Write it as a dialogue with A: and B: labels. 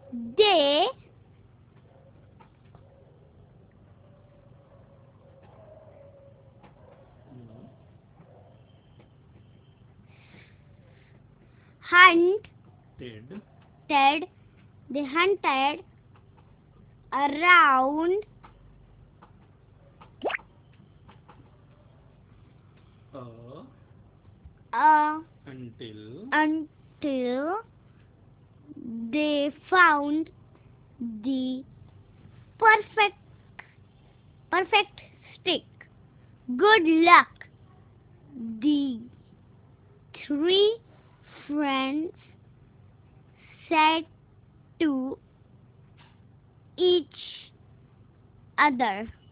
A: They
B: Hmm.
A: hunted.
B: Ted.
A: They hunted around
B: Uh,
A: uh,
B: until
A: until they found the perfect perfect stick. Good luck. The three friends said to each other.